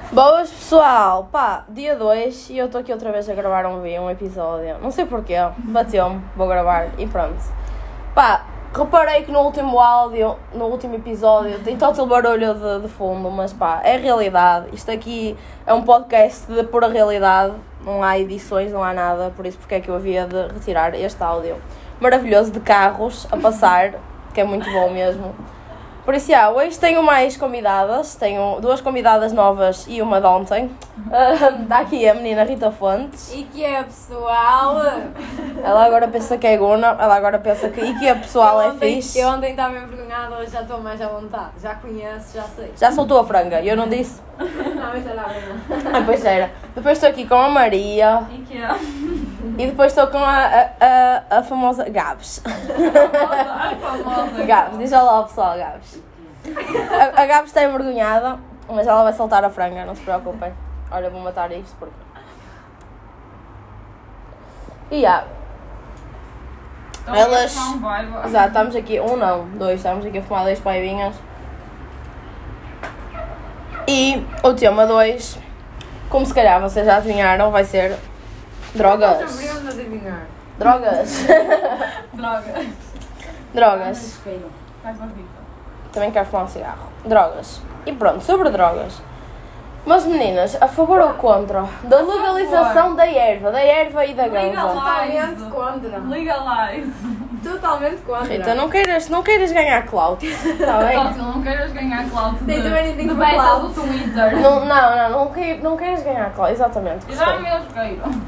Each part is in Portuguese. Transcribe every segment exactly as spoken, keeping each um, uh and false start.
Boas pessoal, pá, dia dois e eu estou aqui outra vez a gravar um vídeo, um episódio, não sei porquê, bateu-me, vou gravar e pronto. Pá, reparei que no último áudio, no último episódio, tem todo o barulho de, de fundo, mas pá, é realidade, isto aqui é um podcast de pura realidade, não há edições, não há nada, por isso porque é que eu havia de retirar este áudio maravilhoso de carros a passar, que é muito bom mesmo. Por isso, já, hoje tenho mais convidadas, tenho duas convidadas novas e uma de ontem. Uh, está aqui a menina Rita Fontes. E que é, pessoal? Ela agora pensa que é guna, ela agora pensa que, e que é pessoal, eu é ontem, fixe. Eu ontem estava envergonhada, hoje já estou mais à vontade. Já conheço, já sei. Já soltou a franga, eu não disse? Não, isso era a verdade. Ah, pois era. Depois estou aqui com a Maria. E que é? E depois estou com a, a, a, a famosa Gabs. A famosa. Gabs, diz olá ao pessoal, Gabs. A, a Gabs está envergonhada, mas ela vai soltar a franga, não se preocupem. Olha, vou matar isto porque... E já. Então, Elas... não vai, vai. Exato, estamos aqui, um não, dois, estamos aqui a fumar dois paivinhas. E o tema dois, como se calhar vocês já adivinharam, vai ser drogas. Não sabíamos adivinhar. Drogas. Drogas. Drogas. Faz uma fita. Também quero fumar um cigarro. Drogas. E pronto, sobre drogas. Mas meninas, a favor ou contra da legalização da erva, da erva e da ganza? Totalmente contra. Legalize. Totalmente contra. Rita, não queiras, não queiras ganhar clout, está bem? Tótil, não queiras ganhar clout de, They do anything de for beta clout. do Twitter. Não, não, não, não, quei- não queiras ganhar clout, exatamente. E já gostei. mesmo queiro.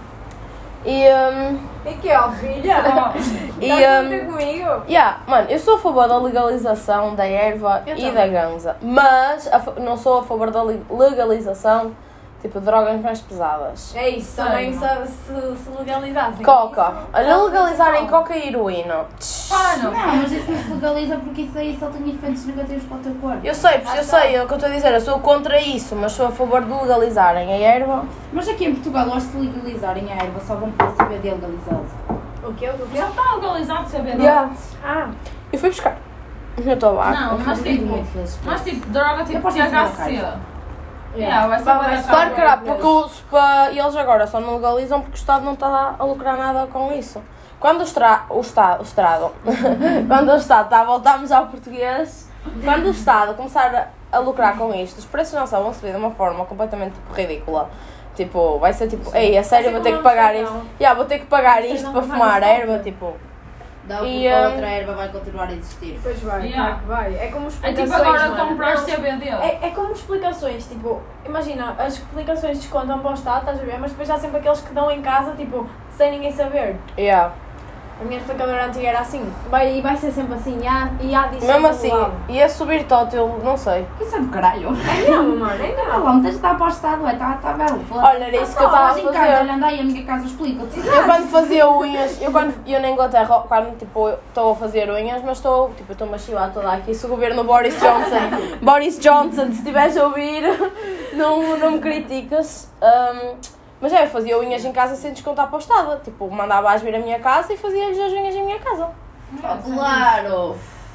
E, um, E que é, ó, filha? e, Estás a um, meter comigo? yeah, mano, eu sou a favor da legalização da erva Eu e também. da ganza, mas a fa- não sou a favor da li- legalização, tipo, de drogas mais pesadas. É isso, Sei, também não. se, se, se legalizassem. Coca. isso, Olha, não, legalizarem não. coca e heroína. Mano, Não, mas isso não se legaliza porque isso aí só tem efeitos negativos para o teu corpo. Eu sei, eu sei, é o que eu estou a dizer, eu sou contra isso, mas sou a favor de legalizarem a erva. Mas aqui em Portugal, eu acho que legalizarem a erva só vão pôr C B D legalizado. O quê? O quê? já está legalizado C B D. Yeah. Ah, Eu fui buscar o meu tabaco. Não, mas Duvido tipo, muito que eles- mas tipo, droga tipo Eu posso T H ensinar C. o Yeah, vai ser Vai- bué vai da estar Claro que cara. era, porque os, pa, eles agora só não legalizam porque o Estado não está a lucrar nada com isso. Quando o, estra, o Estado, o Estado, quando o Estado está a voltarmos ao português, quando o Estado começar a, a lucrar com isto, os preços não só vão subir de uma forma completamente tipo, ridícula. Tipo, vai ser tipo, ei, a sério, vou ter que pagar isto. Yeah, vou ter que pagar Vocês isto não para vão fumar pagar erva, tipo. Dá o E, que a hum, outra erva vai continuar a existir. pois vai, Yeah. claro que vai. É como É explicações, tipo agora mano. comprar Não, C B D. É, é como explicações, tipo, imagina, as explicações descontam para o Estado, estás a ver? Mas depois há sempre aqueles que dão em casa, tipo, sem ninguém saber. Yeah. A minha explicadora antiga era assim, vai, e vai ser sempre assim, e há, e há disso Mesmo sempre assim, do lado. ia subir tótil, não sei. Isso é do caralho. É mesmo, mano, é Tá mesmo. bom, tens de estar para o Estado, é, está tá belo. foda-se. Olha, era isso que eu estava a Mas em casa, olha, fazer. anda aí, a minha casa explica-te. Eu quando fazia unhas, eu quando eu na Inglaterra, quando tipo estou a fazer unhas, mas estou, tipo, estou-me a chilar toda aqui, se o governo Boris Johnson, Boris Johnson, se estiveres a ouvir, não, não me criticas. Um, mas é, eu fazia unhas em casa sem descontar para o Estado, tipo, mandava-as vir à minha casa e fazia-lhes as unhas em minha casa. Oh, claro.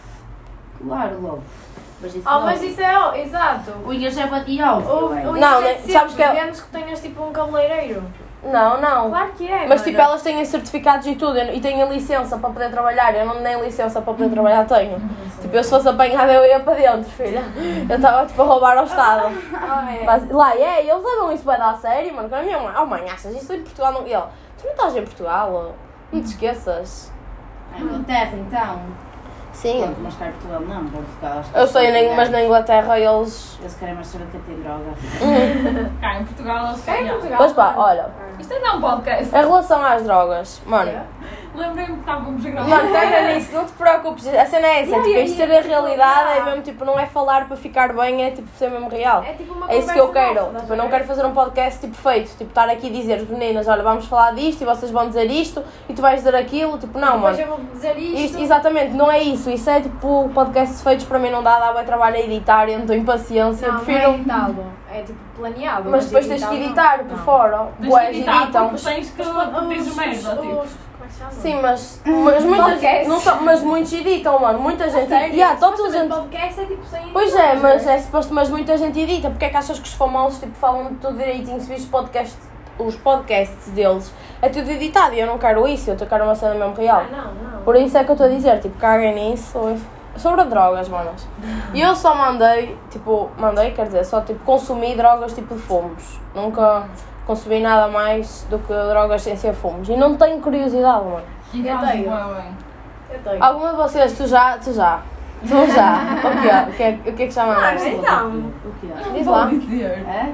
Claro, logo. Mas isso Oh, logo. mas isso é, ó, exato. Unhas é batia O, óbvio, o é. Não, não, né, é sabes que é- menos que tenhas tipo um cabeleireiro. Não, não. Claro que é, Mas mano. tipo, elas têm certificados e tudo, eu- e têm licença para poder trabalhar, eu não nem licença para poder trabalhar tenho. Tipo, eu se fosse apanhada eu ia para dentro, filha. Eu estava tipo a roubar ao Estado. Ah, é. Mas, lá, é, eles levam isso bem a sério, mano. Quando a minha mãe, oh mãe, achas isso em Portugal? Não... E ele, tu não estás em Portugal? Não te esqueças. A Inglaterra, então. Sim. Pronto, mas cá em Portugal não, Portugal acho que Eu sei, eles nem- mas na Inglaterra eles... Eles querem mais saber que tem droga. Cá em Portugal eles É em queriam. Portugal. Pois pá, mano. olha, Isto ainda é um podcast. em relação às drogas, mano... Lembrei-me que estávamos a gravar. Mano, pega nisso, não te preocupes, a cena é essa, Yeah, tipo, yeah, isto yeah, ser a realidade é yeah. mesmo, tipo, não é falar para ficar bem, é tipo ser mesmo real. É tipo uma É isso que eu conversa quero, nossa, tipo, eu não estás a quero ver? fazer um podcast tipo feito, tipo, estar aqui e dizer, meninas, olha, vamos falar disto e vocês vão dizer isto e tu vais dizer aquilo, tipo, não, Depois mano. eu vou dizer isto. Isto, exatamente, não é isso, isso é tipo podcasts feitos para mim não dá, dá bem trabalho a editar, eu não tenho paciência, Não, prefiro. não é editado. É tipo planeado. Mas depois tens que editar por não. fora, Tens boés que editar editam. porque tens que Os- tens os- merda, tipo. os- como é que se chama? Sim, mas, mas muita Podcast. gente, não só, mas muitos editam, mano, muita gente, Sério? e há toda a Supostamente gente, podcast é tipo sem pois edição, é, mas estás a é suposto, mas muita gente edita, porque é que achas que os famosos, tipo, falam de tudo direitinho, se viste podcast, os podcasts deles, é tudo editado, e eu não quero isso, eu quero uma cena mesmo real. ver? Ah, não, não. Por isso é que eu estou a dizer, tipo, caguem nisso. Sobre drogas, manas. E eu só mandei, tipo, mandei, quer dizer, só tipo, consumi drogas tipo de fumos. Nunca consumi nada mais do que drogas sem ser fumos. E não tenho curiosidade, mano. E Eu fazes tenho. bué bem. Eu tenho. Alguma de vocês, tu já, tu já. Tu já. O que é? O que é, o que, é que já mandaste? Mano, então. O que é? Diz lá. Vou dizer. É?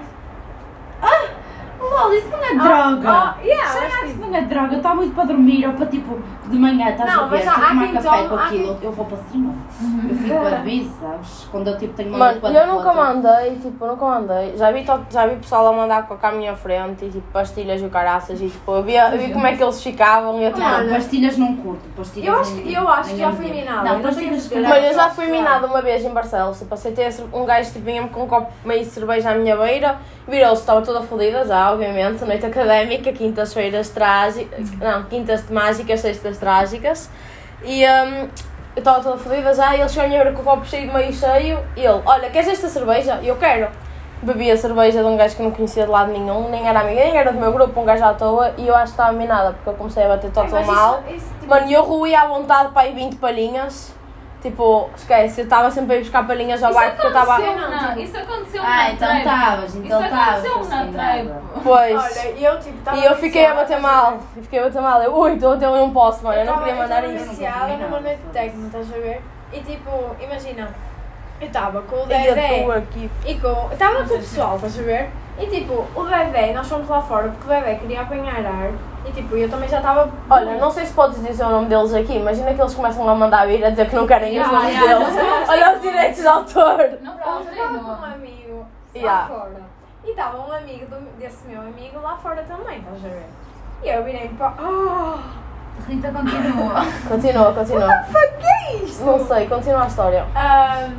Ah! Lol, isso não é Ah, droga! ah, yeah, Será mas que tipo- isso não é droga? Está muito para dormir ou para tipo de manhã, estás Não, a ver? mas há- Se eu há tomar quem café tome- com há aquilo, quem- eu vou para cima. Eu fico a bis, sabes? Quando eu tipo tenho uma Mano, noite para eu nunca outra. mandei, tipo, nunca mandei. Já vi, to- já vi pessoal a mandar com a minha frente e tipo pastilhas e o caraças e tipo, eu vi, eu vi como é que eles ficavam e eu tipo. Não, pastilhas não curto. Pastilhas Eu acho nem- que- eu acho nem que já ambiente. fui minada, eu Não, não pastilhas tenho se certeza. calhar. Mas eu já fui minada uma vez em Barcelos, tipo, aceitei um gajo tipo, vinha-me com um copo meio de cerveja à minha beira, virou-se, estava toda fodida já, obviamente, noite académica, quintas-feiras trágicas, não, quintas mágicas, sextas trágicas, e hum, eu estava toda fodida já, e ele chegou a minha beira com o copo cheio, meio cheio, e ele, olha, queres esta cerveja? E eu quero. Bebi a cerveja de um gajo que eu não conhecia de lado nenhum, nem era amigo, nem era do meu grupo, um gajo à toa, e eu acho que estava minada, porque eu comecei a bater todo Mas isso- mal. isso, tipo, Mano, e eu ruí à vontade para aí vinte palhinhas. Tipo, esquece, eu estava sempre a ir buscar palhinhas ao Isso bar porque eu estava. aconteceu, Não, não, tipo- isso aconteceu Ah, na então trap. estavas, então Isso estavas. aconteceu na sem trap. nada. Pois. olha, e eu tipo, estava E eu fiquei a viciada, bater estás a mal. ver? Eu fiquei a bater mal. Eu, ui, estou a ter um posto, mano. Eu não tava- queria mandar eu isso. estava viciada Não numa combinava, noite de techno, estás a ver? E tipo, imagina, eu estava com o E eu Dedé estou aqui. e com... Estava com o pessoal, estás a ver? E tipo, o Dedé, nós fomos lá fora porque o Dedé queria apanhar ar e tipo, eu também já estava... Olha, não sei se podes dizer o nome deles aqui. Imagina que eles começam a mandar vir a dizer que não querem os Yeah, nomes yeah. deles. Olha os direitos de autor. Não Eu faz estava com um não. amigo Yeah. lá fora. E estava um amigo do- desse meu amigo lá fora também, estás a ver? E eu virei para... Oh, Rita continua. Continua, continua. fuck é isto? Não sei, continua a história. Ah,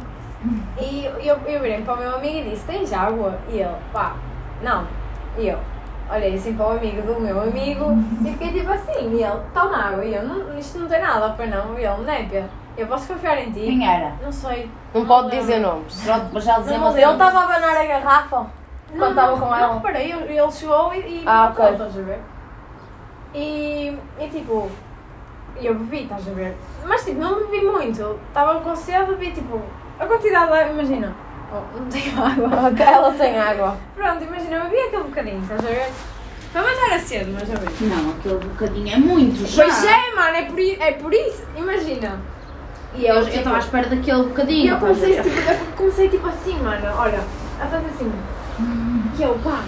e eu, eu virei para o meu amigo e disse, tens água? E ele, pá, não. E eu olhei assim para o amigo do meu amigo e fiquei tipo assim, e ele, toma água. E eu, não, isto não tem nada, pois não. E ele, népia, eu posso confiar em ti? Quem era? Não sei. Não pode lembro. dizer nomes. Pronto, mas já dizemos Não, Ele estava a abanar a garrafa Não, quando estava não, com não ela. reparei, ele ele chegou e, e Ah, botou, ok. estás a ver? E, e tipo, eu bebi, estás a ver? Mas tipo, não bebi muito, estava com sede, bebi tipo, a quantidade de água, imagina, oh, não tenho água. Ela tem água. Pronto, imagina, eu bebi aquele bocadinho, estás a ver? Para matar a sede, mas a ver. Não, aquele bocadinho é muito já. Pois é, mano, é por, i- é por isso, imagina. E Eu eu, eu estava à espera daquele e bocadinho. eu estás a comecei, ver? tipo, eu comecei tipo assim, mano, olha, a fazer assim. E eu, pá.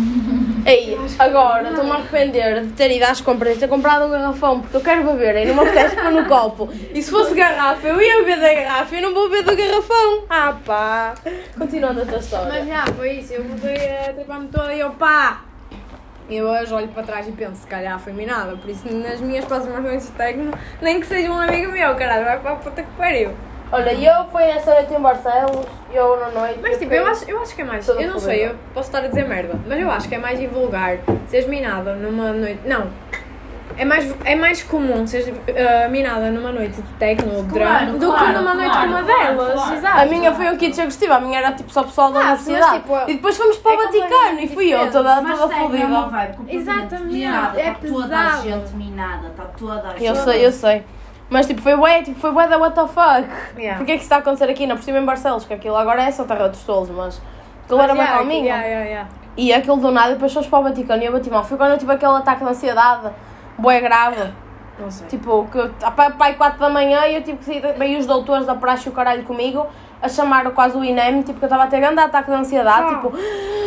Ei, agora estou-me a arrepender de ter ido às compras e ter comprado um garrafão porque eu quero beber e não me apetece pôr no copo. E se fosse garrafa, eu ia beber da garrafa e não vou beber do garrafão. Ah pá! Continuando a tua Mas história. já, foi isso, eu botei a tripar-me toda e eu, pá. E eu hoje olho para trás e penso, se calhar foi minada, por isso nas minhas próximas noites de tecno, nem que seja um amigo meu, caralho, vai para a puta que pariu. Olha, e eu fui nessa noite em Barcelos, eu na noite. Mas tipo, eu acho, eu acho que é mais, Toda eu não fodida. sei, eu posso estar a dizer merda, mas eu acho que é mais invulgar seres minada numa noite, não, é mais, é mais comum seres uh, minada numa noite de tecno ou de Claro, drama do claro, que numa noite claro, como a claro, delas, claro. exato. A minha foi um kit sugestivo, a minha era tipo só pessoal da Ah, universidade. mas, tipo, e depois fomos para é o Vaticano e completamente fui eu diferente. toda, Mas toda tem uma fodida. vibe completamente Exatamente, minada, é está toda a pesado. gente minada, está toda a gente. Eu sei, eu sei. Mas tipo, foi bué, tipo, foi bué da what the fuck. Yeah. Porquê é que isso está a acontecer aqui? Não por cima em Barcelos, que aquilo agora é só terra dos tolos, mas aquilo era bem yeah, calminho. yeah, yeah, yeah. E aquilo do nada, e depois fomos para o Vaticano e eu bati mal. Foi quando eu tive aquele ataque de ansiedade, bué grave. Não sei. Tipo, que eu, a pai, pai quatro da manhã e eu tive que sair, veio os doutores da praxe e o caralho comigo, a chamar quase o I N E M, tipo, que eu estava a ter grande ataque de ansiedade, Ah. tipo,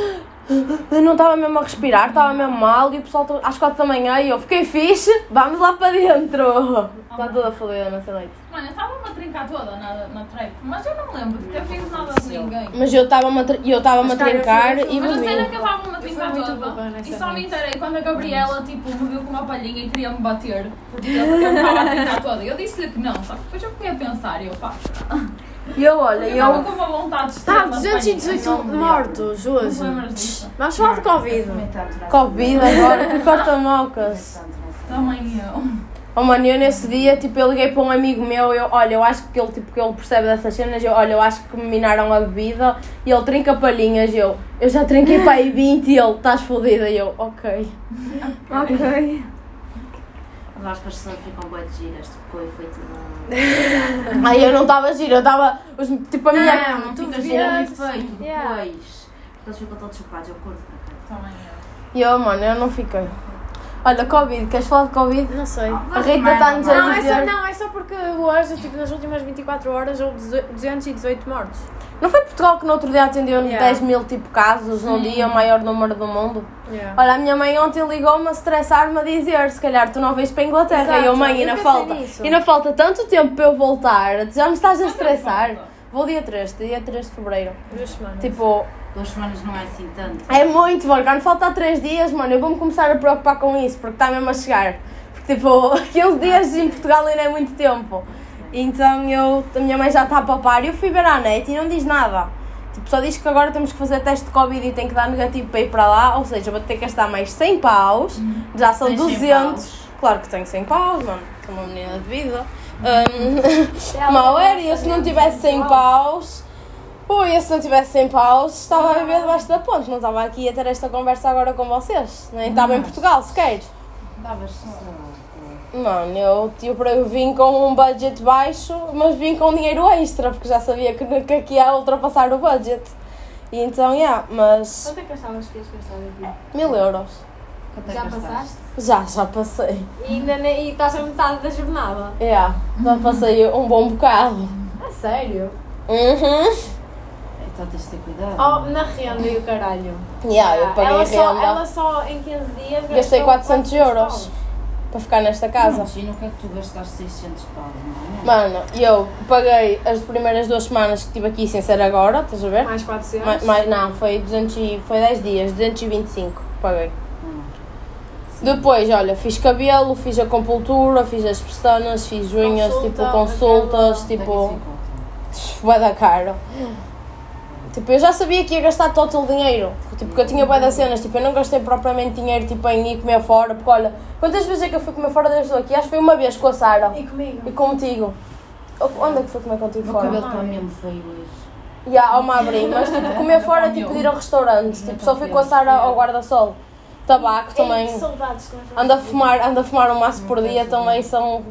eu não estava mesmo a respirar, estava mesmo mal, e o pessoal às quatro da manhã e eu fiquei fixe, vamos lá para dentro. Está toda fodida nessa noite. Mano, eu estava-me a trincar toda na, na trap, mas eu não lembro de ter feito nada de ninguém. Mas eu estava-me a, tr- eu estava-me a Mas, cara, eu trincar fui- e Mas a cena é bebi. que eu estava-me a Eu trincar fui muito toda burra nessa e só me noite. enterei quando a Gabriela tipo, me viu com uma palhinha e queria-me bater porque eu porque eu me estava a trincar toda. Eu disse-lhe que não, só que depois eu fiquei a pensar e eu pá, E eu, olha, eu estava eu... com uma vontade de Tá, extrema de duzentos e dezoito Não, não. mortos Não hoje. te lembras disso? Vamos falar de Covid. Covid agora, que corta-mocas. Também eu. Oh mano, eu nesse dia, tipo, eu liguei para um amigo meu, eu, olha, eu acho que ele, tipo, que ele percebe dessas cenas, eu, olha, eu acho que me minaram a bebida, e ele trinca palhinhas, eu, eu já trinquei para aí vinte e ele, estás fodida, e eu, ok. Ok. Eu acho que as pessoas ficam bué de giras, depois foi tudo... Ai, eu não estava gira, eu estava, tipo, a minha... Não, não fica gira no efeito, depois. Yeah. Eles ficam todos chupados, eu curto para cá. Também eu. E eu, mano, eu não fiquei. Olha, Covid, queres falar de Covid? Não sei. A Rita está-nos a Não é, dizer... só, não, é só porque hoje, tipo, nas últimas vinte e quatro horas, houve duzentos e dezoito mortos. Não foi Portugal que no outro dia atendeu Yeah. dez mil tipo, casos num dia, o maior número do mundo? Yeah. Olha, a minha mãe ontem ligou-me a estressar-me a dizer, se calhar tu não vais para a Inglaterra. Exato, E eu, mãe, eu ainda pensei falta, nisso. ainda falta tanto tempo para eu voltar, já me estás a estressar. falta? Vou dia três, dia três de fevereiro. Duas semanas. Tipo, Duas semanas não é assim tanto. é muito, mano, quando falta três dias, mano, eu vou-me começar a preocupar com isso, porque está mesmo a chegar. Porque, tipo, quinze dias em Portugal ainda é muito tempo. Então, eu, a minha mãe já está a papar e eu fui ver à net e não diz nada. Tipo, só diz que agora temos que fazer teste de Covid e tem que dar negativo para ir para lá, ou seja, vou ter que gastar mais cem paus, já são Tens cem duzentos. paus? Claro que tenho cem paus, mano, sou uma menina de vida. Um, mal era, e eu se não tivesse cem paus, ui, eu se não tivesse cem paus, estava a viver debaixo da ponte, não estava aqui a ter esta conversa agora com vocês, nem estava em Portugal sequer. Davas só. Mano, eu, tipo, eu vim com um budget baixo, mas vim com dinheiro extra, porque já sabia que, que aqui ia ultrapassar o budget. E então, yeah, mas Quanto é que achavas que ias gastar aqui? mil euros. Quanto é Já que gastaste? passaste? Já, já passei. E ainda ne- e estás a metade da jornada. Yeah, já passei um bom bocado. A sério? Uhum. Então tens de ter cuidado. Oh, na renda e o caralho. Yeah, eu paguei ela a só, renda. ela só em quinze dias Gastei gastou quatrocentos euros paus. para ficar nesta casa. Imagina o que é que tu gastaste seiscentos paus, não é? Mano, eu paguei as primeiras duas semanas que estive aqui sem ser agora, estás a ver? Mais quatrocentos. Mais, mais, não, foi, duzentos e, foi dez dias, duzentos e vinte e cinco paguei. Hum. Depois, olha, fiz cabelo, fiz a compultura, fiz as pestanas, fiz unhas, Consulta, tipo consultas, aquela- tipo, vai dar caro. Tipo, eu já sabia que ia gastar todo o dinheiro, tipo, porque eu tinha bué das cenas, tipo, eu não gastei propriamente dinheiro, tipo, em ir comer fora, porque olha, quantas vezes é que eu fui comer fora desde aqui? Acho que foi uma vez com a Sara E comigo? e contigo. Onde é que fui comer contigo O meu fora? cabelo está mesmo feio hoje. E há uma abrir, mas tipo, comer fora, tipo, de ir ao restaurante, tipo, só fui com a Sara ao guarda-sol. Tabaco também. Ei, que saudades que nós vamos Ando a fazer. fumar, ando a fumar um maço por dia também, são,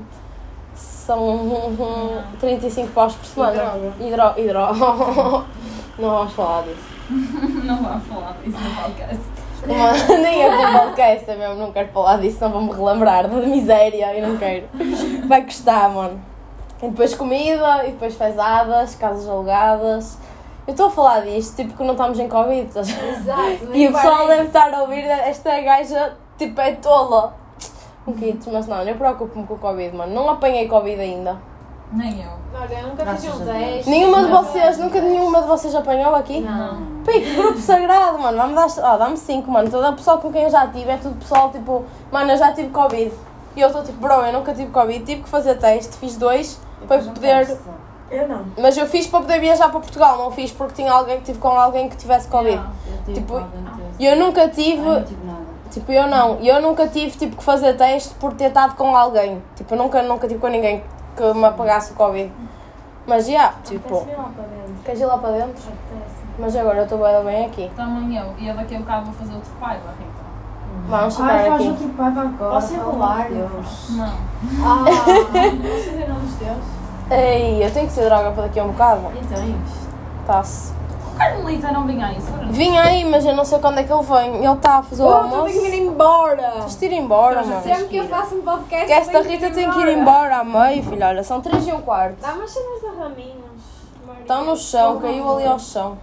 são hum, trinta e cinco paus por semana. E droga. E droga. Não vamos falar disso. Não vamos falar disso no podcast. Uma- nem é com o podcast, é mesmo, não quero falar disso, não vou-me relembrar da miséria e não quero. Vai custar, mano. E depois comida, e depois fezadas, casas alugadas. Eu estou a falar disto, tipo que não estamos em Covid. estás a ver? Exato. E o pessoal parece. deve estar a ouvir, esta gaja, tipo, é tola. Um kit, mas não, eu preocupo-me com o Covid, mano. Não apanhei Covid ainda. Nem eu. Olha, eu nunca Graças fiz um a Deus. teste. Nenhuma de nunca vocês, fiz. nunca nenhuma de vocês apanhou aqui? Não. Pique, grupo sagrado, mano. Vamos dar, ó, dá-me cinco, mano. Todo o pessoal com quem eu já tive é tudo pessoal, tipo, mano, eu já tive Covid. E eu estou tipo, bro, eu nunca tive Covid, tive que fazer teste, fiz dois, para poder. Eu não. Mas eu fiz para poder viajar para Portugal, não fiz porque tinha alguém, tive com alguém que tivesse Covid. Yeah. Eu tive Tipo, Covid antes. E eu nunca Ai, tive. não tive nada. Tipo, eu não. E eu nunca tive tipo, que fazer teste por ter estado com alguém. Tipo, eu nunca, nunca tive com ninguém que me apagasse o Covid. Mas, já, yeah, tipo, Apetece-me ir lá para dentro. queres ir lá para dentro? Apetece. Mas agora eu estou bem, bem aqui. Também eu. E eu daqui a bocado vou fazer outro pai, Rita. Vamos Ai, chegar faz aqui. outro pai agora. Posso pelo enrolar? amor de Deus. Não. Ah, posso fazer nomes teus? Ei, eu tenho que ser droga para daqui a um bocado. Então, Tá-se. O Carmelita não vinha aí, segura. Vim aí, mas eu não sei quando é que ele vem. Ele está a fazer o Oh, tu almoço. tens que ir embora. Tens de ir embora, mano. Sempre que eu faço um podcast. Que esta tenho Rita tem que ir embora à meio, filha. Olha, são três e um quarto. Dá umas cenas de raminhos. Maria. Estão no chão, caiu ali ao chão.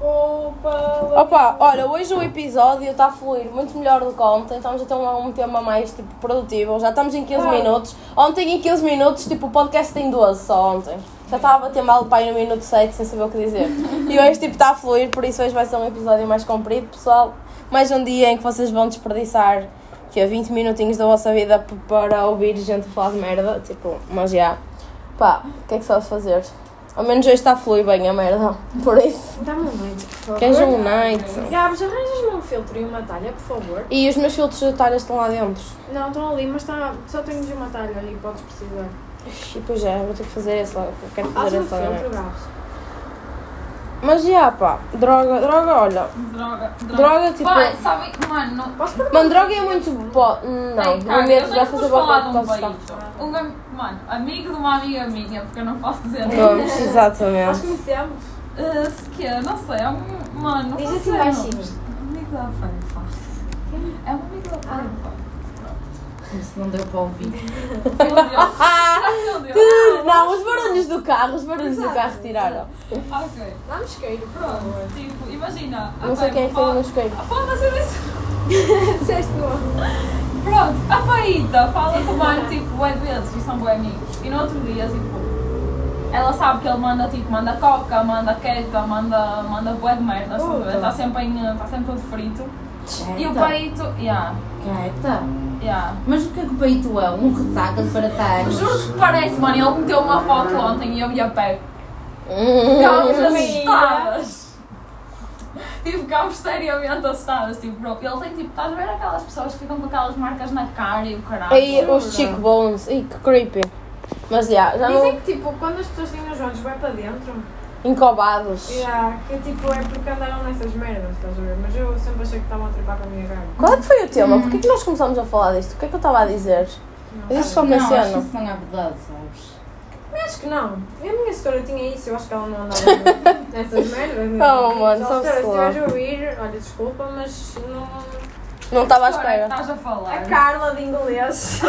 Desculpa. Opa, olha, hoje o episódio está a fluir muito melhor do que ontem. Estamos a ter um, um tema mais tipo, produtivo. Já estamos em quinze Ah. minutos. Ontem em quinze minutos, tipo, o podcast tem doze só ontem. Já estava a bater mal o pai no minuto sete sem saber o que dizer. E hoje tipo, está a fluir, por isso hoje vai ser um episódio mais comprido, pessoal. Mais um dia em que vocês vão desperdiçar que é vinte minutinhos da vossa vida p- para ouvir gente a falar de merda. Tipo, mas já. Pá, o que é que sabes fazer? Ao menos hoje está a fluir bem a merda. Por isso. Dá-me um night, por favor. Queres um night? Gabs, arranjas-me um um filtro e uma talha, por favor? E os meus filtros de talha estão lá dentro. Não, estão ali, mas tá, só tenho de uma talha ali, podes precisar. E pois é, vou ter que fazer esse lá. Quero Faz fazer um esse lá. filtro, gás. Mas já, pá, droga, droga, olha. Droga, droga. Droga, tipo. Pai, sabem, mano, não... Posso pôr Mano, droga é muito bom. Não, Ei, o cara, medo eu vai tenho que fazer vos falar de boa um coisa. país. Um, am- mano, amigo de uma amiga minha, porque eu não posso dizer Vamos, nome. Nós exatamente. conhecemos. Uh, se quer, não sei, é um. Mano, não Diz posso assim dizer baixinho. nomes. Amigo da Feifa. É um amigo da Feifa. Isso não deu para ouvir. Meu Deus. Meu Deus. Não, os barulhos do carro, os barulhos do carro tiraram. Ok. Dá um isqueiro, por favor. Pronto, tipo, imagina. Não sei quem é que fez no isqueiro. Foda-se disso. Disseste bom. Pronto, a Faíta fala com o mano, tipo, bué de vezes e são bué amigos. E no outro dia, tipo, ela sabe que ele manda, tipo, manda coca, manda queca, manda, manda bué de merda, Puta. está sempre, em, está sempre todo frito. E o Quieta. Paito, yeah, Quieta. yeah. Mas o que é que o peito é? Um ressaca de baratanos? Juro-te que parece, mano, ele meteu uma foto ontem e eu ia a pé. Hum. Ficámos Hum. assustadas. Tipo, ficámos seriamente assustadas. Tipo, bro, ele tem, tipo, estás a ver aquelas pessoas que ficam com aquelas marcas na cara e o caralho. Aí os cheekbones, ih, que creepy. Mas já, já Dizem não. que tipo, quando as pessoas têm os olhos bem para dentro, Encobados. yeah, que tipo é porque andaram nessas merdas, estás a ver? Mas eu sempre achei que estavam a trepar com a minha cara. Qual é que foi o tema? Porquê que nós começamos a falar disto? O que é que eu estava a dizer? Eu disse Não, qualquer Não, acho que cena. isso não é verdade, sabes? eu acho que não. E a minha setora tinha isso, eu acho que ela não andava nessas merdas. Oh, mano, Só, sabe-se setora, se lá. estiveres a ouvir, olha, desculpa, mas não. Não estava à Agora é que espera. estás a falar. A Carla de inglês.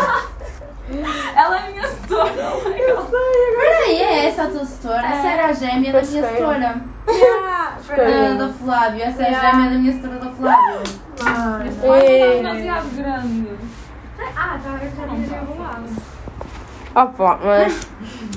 Ela é a minha setora. Peraí, é essa a tua setora? Essa era a gêmea da minha Parceiro. setora. Yeah, Ah, da Flávio. Essa é a Yeah. gêmea da minha setora da Flávio. Mano. Este pai Ei. está demasiado grande. Ah, tá, eu já tinha enrolado. Opa, mas.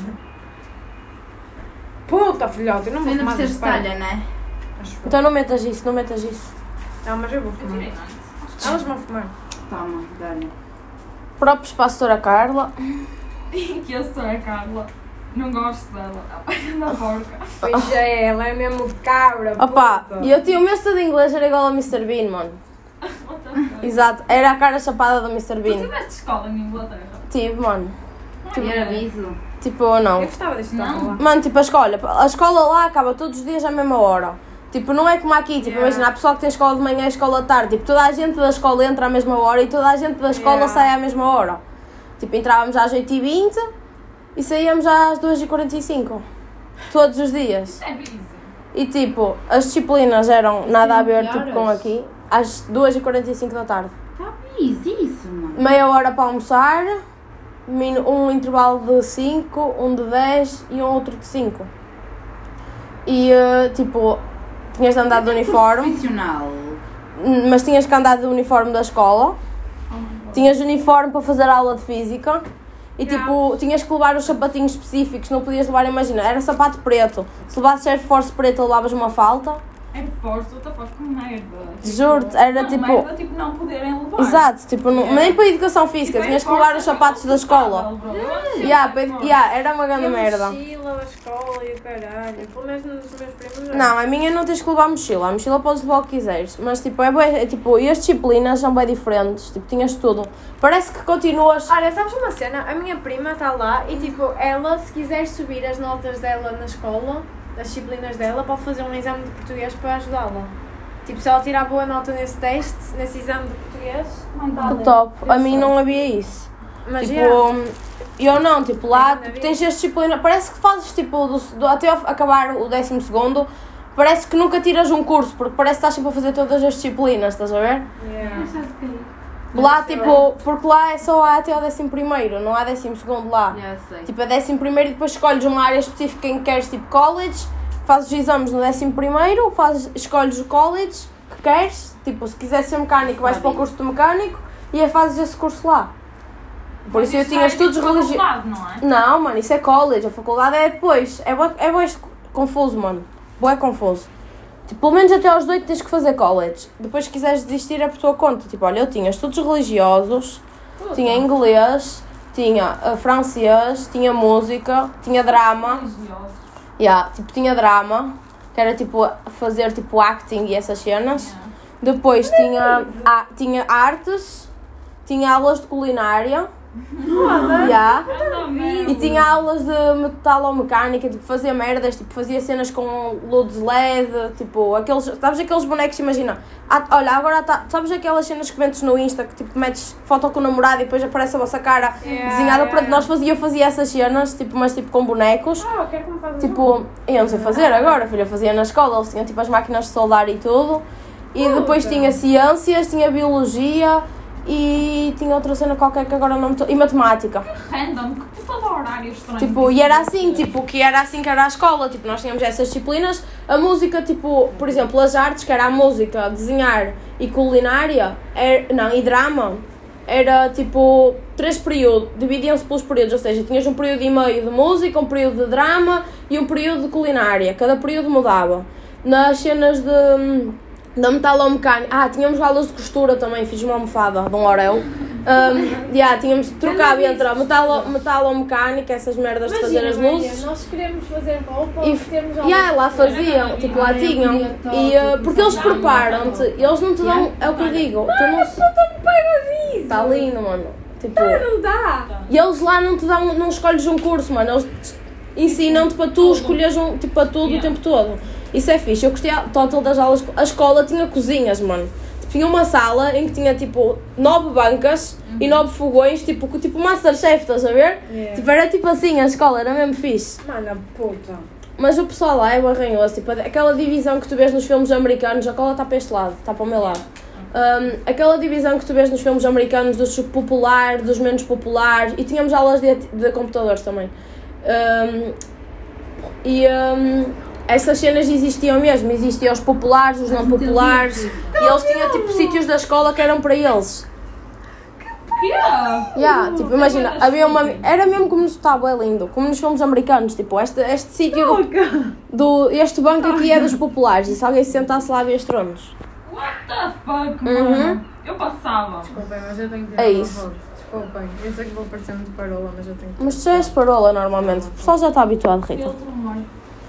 Puta, filhote, eu não Tu vou ainda tomar precisas de desse talha, não é? Acho. Então não metas isso, não metas isso. Não, mas eu vou Eu fumar. tirei antes. Elas vão fumar. Toma, dá-lhe. Próprios para a setora Carla. Que a setora Carla. Não gosto dela. Anda porca. Pois é, ela é mesmo de cabra. Opa, puta. e eu tinha o meu estudo de inglês, era igual ao mister Bean, mano. What the fuck? Exato, era a cara chapada do mister Tu Bean. tiveste escola em Inglaterra? Tive, mano. E era aviso. Tipo, eu não. Eu gostava deste Não. toque lá. Mano, tipo, a escola, a escola lá acaba todos os dias à mesma hora. Tipo, não é como aqui, tipo, Yeah. imagina, há pessoal que tem escola de manhã e escola de tarde. Tipo, toda a gente da escola entra à mesma hora e toda a gente da escola Yeah. sai à mesma hora. Tipo, entrávamos às oito e vinte e saíamos às duas e quarenta e cinco. Todos os dias. Isso é busy. E tipo, as disciplinas eram nada a ver, que tipo, horas? com aqui. Às duas e quarenta e cinco da tarde. Tá busy isso, mano. Meia hora para almoçar, min- um intervalo de cinco, um de dez e um outro de cinco. E eh, tipo, tinhas de andar de uniforme, Profissional. mas tinhas que andar de uniforme da escola. Tinhas uniforme para fazer aula de física. E tipo, tinhas que levar os sapatinhos específicos, não podias levar, imagina, era sapato preto. Se levasses Air Force preto, levavas uma falta. É força, what the fuck, que merda. Juro-te, era Não, tipo. merda, tipo, não poderem levar. Exato, tipo, não- nem para a educação física, Tipo, tinhas que Air levar Force os sapatos é da escola. bro. Eu ando sempre Yeah, Air para- Force. yeah, era uma E grande a merda. mochila, a escola e o caralho. Pelo menos nos meus primos. Não, a minha não tens que levar mochila, a mochila podes levar o que quiseres, mas tipo, é, bué- é tipo, e as disciplinas são bem diferentes, tipo, tinhas tudo. Parece que continuas. Olha, sabes uma cena? A minha prima está lá e tipo, ela se quiser subir as notas dela na escola, as disciplinas dela, pode fazer um exame de português para ajudá-la. Tipo, se ela tirar boa nota nesse teste, nesse exame de português, Oh my Que God. top, a mim não havia isso. mas Tipo, yeah. eu não, tipo, lá Ainda tipo, vi. tens as disciplinas, parece que fazes tipo, do, do- até ao acabar o décimo segundo, parece que nunca tiras um curso, porque parece que estás sempre a fazer todas as disciplinas, estás a ver? Yeah. Lá, tipo, porque lá é só há até ao décimo primeiro, não há décimo segundo lá. Já sei. Tipo, é décimo primeiro e depois escolhes uma área específica em que queres, tipo college, fazes os exames no décimo primeiro, fazes, escolhes o college que queres, tipo, se quiseres ser mecânico vais para o curso de mecânico e aí fazes esse curso lá. Por Mas isso eu isso tinha é estudos tipo religiosos. faculdade, não é? Não, mano, isso é college, a faculdade é depois. É bué, é bué confuso, mano. Bué confuso. Tipo, pelo menos até aos dezoito tens que fazer college. Depois se quiseres desistir é por tua conta. Tipo, olha, eu tinha estudos religiosos, tinha inglês, tinha uh, francês, tinha música, tinha drama. Religiosos. Yeah, tipo, tinha drama, que era tipo fazer tipo acting e essas cenas. Yeah. Depois tinha, a, tinha artes, tinha aulas de culinária. Yeah. E tinha aulas de metalomecânica, tipo, fazia merdas, tipo, fazia cenas com luzes L E D, tipo, aqueles, sabes aqueles bonecos, imagina, ah, olha, agora tá, sabes aquelas cenas que metes no Insta, que tipo, metes foto com o namorado e depois aparece a vossa cara Yeah, desenhada, yeah, pronto, yeah. nós fazia, eu fazia essas cenas, tipo, mas tipo com bonecos, Ah, eu quero que me faças tipo, eu não sei fazer agora, filha, eu fazia na escola, eles tinham tipo as máquinas de soldar e tudo, e depois tinha ciências, tinha biologia, e tinha outra cena qualquer que agora não me... Tô... E matemática. Random, que puta de horário estranho. Tipo, e era assim, tipo, que era assim que era a escola. Tipo, nós tínhamos essas disciplinas. A música, tipo, por exemplo, as artes, que era a música, desenhar e culinária, era, não, e drama, era tipo três períodos, dividiam-se pelos períodos, ou seja, tinhas um período e meio de música, um período de drama e um período de culinária. Cada período mudava. Nas cenas de... da metalomecânica. Ah, tínhamos aulas de costura também, fiz uma almofada de um orel. Um, yeah, tínhamos de trocar entre a metalo, metalomecânica, essas merdas de fazer as luzes. Nós queremos fazer roupa E, ou temos e yeah, lá faziam, tipo, lá tinham. E, uh, porque eles preparam-te, eles não te dão, é o que eu digo. Tu não se... Está lindo, mano. Tipo, Não dá! e eles lá não te dão, não escolhes um curso, mano. Eles ensinam-te para tu escolheres um, tipo, para tudo o tempo todo. Isso é fixe. Eu gostei total das aulas. A escola tinha cozinhas, mano. Tinha uma sala em que tinha tipo nove bancas uhum. e nove fogões, tipo, tipo Masterchef, estás a ver? Yeah. Tipo, era tipo assim a escola, era mesmo fixe. Mano, puta. Mas o pessoal lá é barranhoso, tipo, aquela divisão que tu vês nos filmes americanos, a cola está para este lado, está para o meu lado. Um, aquela divisão que tu vês nos filmes americanos dos populares, dos menos populares, e tínhamos aulas de, de computadores também. Um, e um, essas cenas existiam mesmo, existiam os populares, os não populares, e eles tinham tipo sítios da escola que eram para eles. Yeah. Yeah, tipo, imagina, havia uma, era mesmo como nos estava, é lindo, como nos filmes americanos, tipo, este, este sítio do, do, este banco aqui é dos populares, e se alguém se sentasse lá havia os tronos. What the fuck, mano? Uhum. Eu passava. Desculpem, mas eu tenho que tirar É uma isso. foto. Desculpem, eu sei que vou parecer muito parola, mas eu tenho que... Mas tu és parola normalmente, o pessoal já está habituado, Rita. Filtro, amor.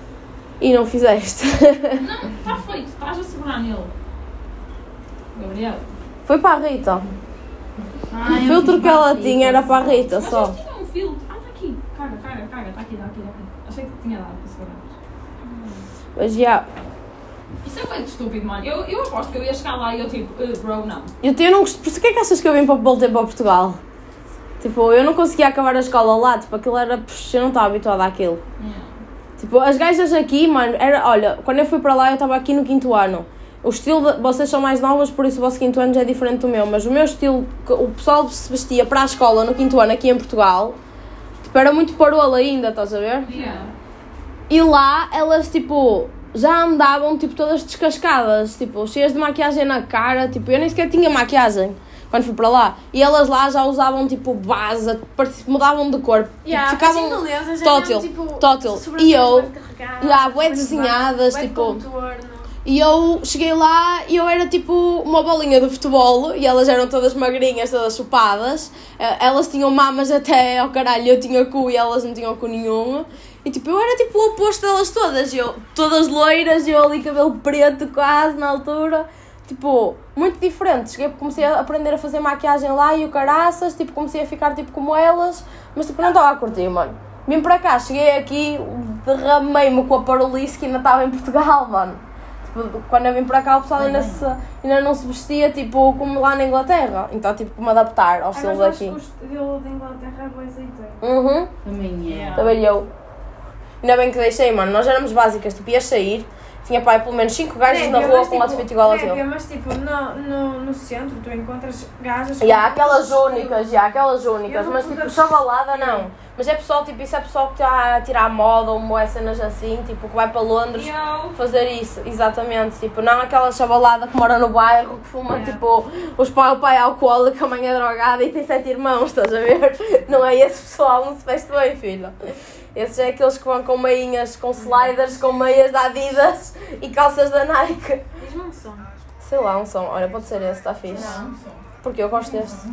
E não fizeste. Não, está feito, estás a segurar nele. Gabriel. Foi para a Rita. Ah, O eu filtro fiz que ela barriga, tinha era para a Rita Mas só. eles tinham um filtro. Ah, está aqui. Caga, caga, caga. Está aqui, está aqui, está aqui. Achei que tinha dado para segurar. Mas já. Isso é muito estúpido, mano. Eu, eu aposto que eu ia chegar lá e eu tipo, uh, bro, não. Eu, eu não gosto. Por isso que é que achas que eu vim para voltei para Portugal? Tipo, eu não conseguia acabar a escola lá, tipo, aquilo era. Eu não estava habituada àquilo. Yeah. Tipo, as gajas aqui, mano, era. Olha, quando eu fui para lá eu estava aqui no quinto ano. O estilo de, vocês são mais novas, por isso o vosso quinto ano já é diferente do meu, mas o meu estilo, o pessoal se vestia para a escola no quinto ano aqui em Portugal, tipo, era muito parola ainda, estás a ver? Yeah. E lá elas, tipo, já andavam, tipo, todas descascadas, tipo, cheias de maquiagem na cara, tipo, eu nem sequer tinha maquiagem quando fui para lá. E elas lá já usavam, tipo, base, parecia- mudavam de cor, Yeah, tipo, ficavam beleza, já tótil, mesmo, tipo, tótil. E sobrancelhas eu, bué carregadas, yeah, bué bué desenhadas, bué tipo... contorno. E eu cheguei lá e eu era tipo uma bolinha de futebol e elas eram todas magrinhas, todas chupadas. Eh, Elas tinham mamas até ao caralho, eu tinha cu e elas não tinham cu nenhum. E tipo, eu era tipo o oposto delas todas. Eu, todas loiras, eu ali cabelo preto quase na altura. Tipo, muito diferente. Cheguei, comecei a aprender a fazer maquiagem lá e o caraças, tipo, comecei a ficar tipo como elas. Mas tipo, não estava a curtir, mano. Vim para cá, cheguei aqui, derramei-me com a parolice que ainda estava em Portugal, mano. Quando eu vim para cá o pessoal ainda, se, ainda não se vestia tipo como lá na Inglaterra. Então tive que me adaptar ao estilo daqui. o estilo da Inglaterra é bué azeiteiro. Uhum, Também é. Yeah. também eu. Ainda bem que deixei, mano. Nós éramos básicas, tipo, ias sair, tinha pai pelo menos cinco gajos na rua com um outfit igual a teu. Népia, mas tipo, no, no, no centro tu encontras gajas... E há aquelas únicas, já aquelas únicas, Eu mas não tipo, pude- chavalada não. Mas é pessoal, tipo, isso é pessoal que está a tirar moda ou moé cenas assim, tipo, que vai para Londres Yo. fazer isso, exatamente. Tipo, não aquela chavalada que mora no bairro, que fuma, Yeah. tipo, os pai, o pai é alcoólico, a mãe é drogada e tem sete irmãos, estás a ver? Não é esse pessoal, não se veste bem, filho. Esses é aqueles que vão com meinhas, com sliders, com meias da Adidas e calças da Nike. Diz-me um som. Sei lá, um som. Olha, pode ser esse, está fixe. Não, Porque eu gosto deste.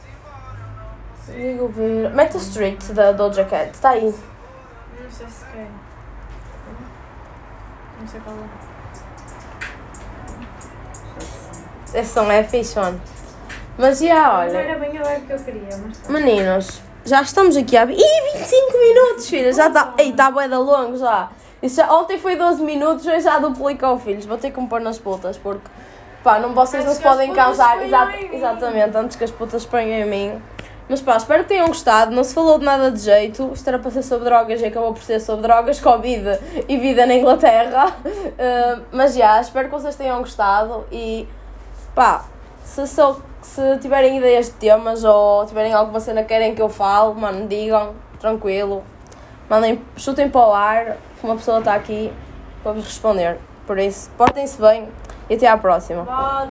Digo ver. Meta Street da Doja Cat, está aí. Não sei se quer. Não sei qual é. Esse som é fixe, mano. Mas já, Não olha. era bem a vibe que eu queria, mas tá. Meninos, já estamos aqui há. Ih, vinte e cinco minutos, filha. Já está. Ei, está bué da longo já. Isso já. Ontem foi doze minutos, hoje já duplicou, filhos. Vou ter que me pôr nas putas, porque. Pá, não, vocês não Antes se que as podem putas cansar. ponham Exato, em mim. exatamente, antes que as putas ponham em mim. Mas pá, espero que tenham gostado. Não se falou de nada de jeito. Isto era para ser sobre drogas e acabou por ser sobre drogas, Covid e vida na Inglaterra. Uh, mas já, espero que vocês tenham gostado. E pá, se, sou, se tiverem ideias de temas ou tiverem alguma cena que querem que eu fale, mano, digam, tranquilo. Mandem, chutem para o ar, que uma pessoa está aqui para vos responder. Por isso, portem-se bem e até à próxima. Bora.